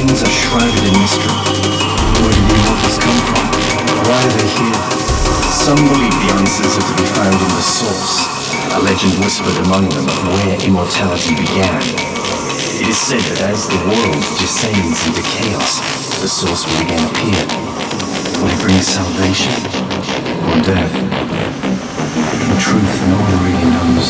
origins are shrouded in mystery. Where did the immortals come from? Why are they here? Some believe the answers are to be found in the source, a legend whispered among them of where immortality began. It is said that as the world descends into chaos, the source will again appear. Will it bring salvation or death? In truth, no one really knows.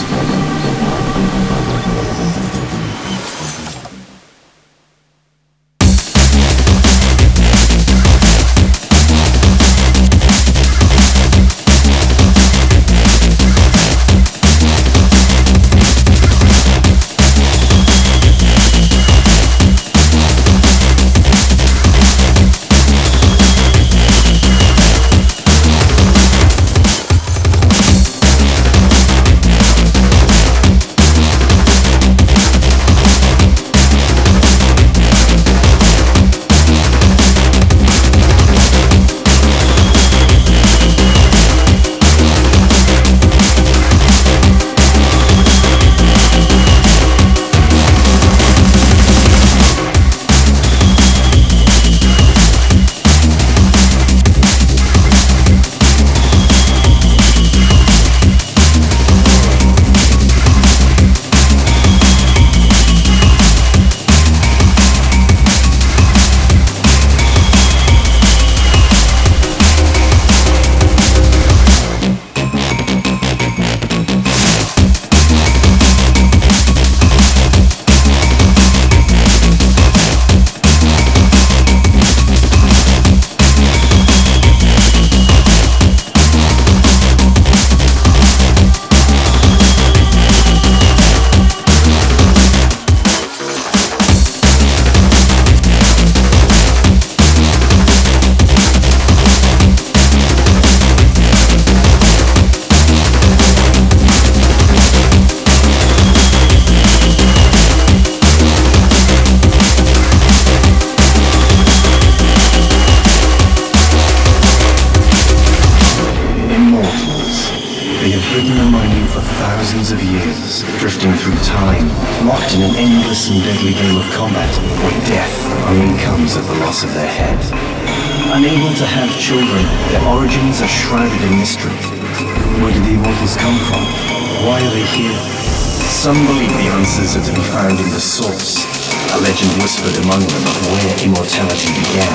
Unable to have children, their origins are shrouded in mystery. Where did the immortals come from? Why are they here? Some believe the answers are to be found in the source, a legend whispered among them of where immortality began.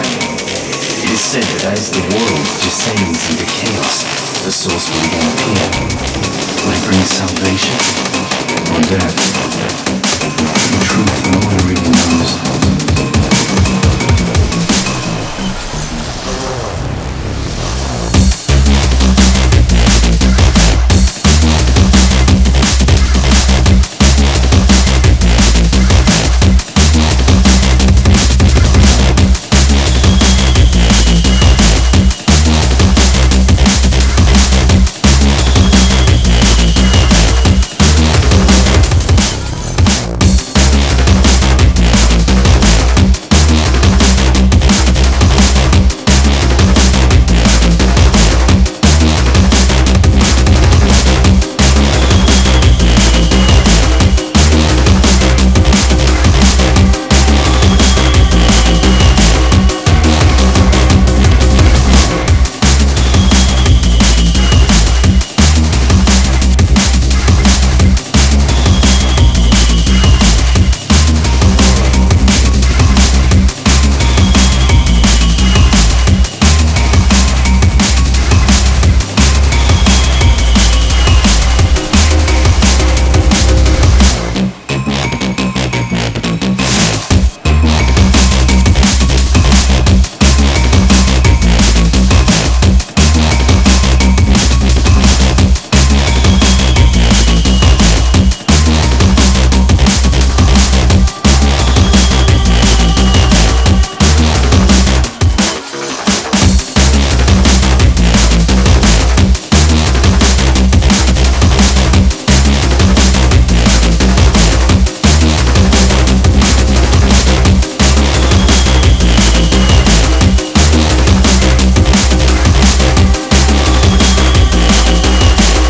It is said that as the world descends into chaos, the source will again appear. Will it bring salvation or death? In truth, no one really knows.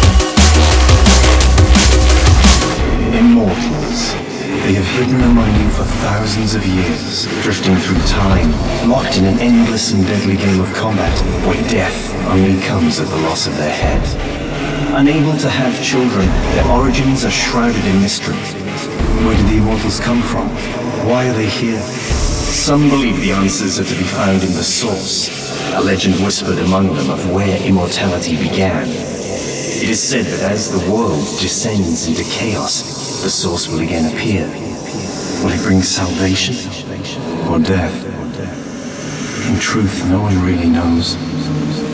They have hidden among you for thousands of years, drifting through time, locked in an endless and deadly game of combat where death only comes at the loss of their head. Unable to have children, their origins are shrouded in mystery. Where did the immortals come from? Why are they here? Some believe the answers are to be found in the source, a legend whispered among them of where immortality began. It is said that as the world descends into chaos, the source will again appear. Will it bring salvation or death? In truth, no one really knows.